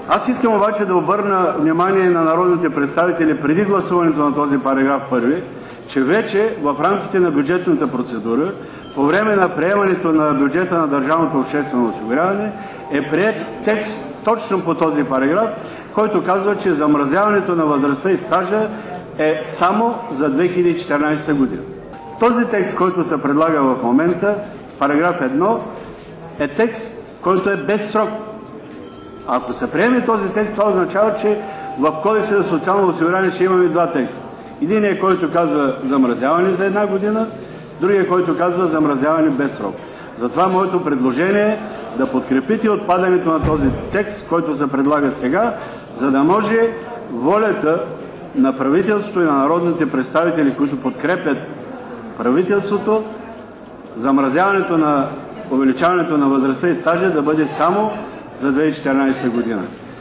Аз искам обаче да обърна внимание на народните представители преди гласуването на този параграф 1, че вече в рамките на бюджетната процедура, по време на приемането на бюджета на държавното обществено осигуряване, е приет текст точно по този параграф, който казва, че замразяването на възрастта и стажа е само за 2014 година. Този текст, който се предлага в момента, параграф 1, е текст, който е без срок. Ако се приеме този текст, това означава, че в Кодекса за социално осигуряване ще имаме два текста. Единият, който казва замразяване за една година, другият, който казва замразяване без срок. Затова моето предложение е да подкрепите отпадането на този текст, който се предлага сега, за да може волята на правителството и на народните представители, които подкрепят правителството, замразяването на увеличаването на възрастта и стажа да бъде само за 2014 година.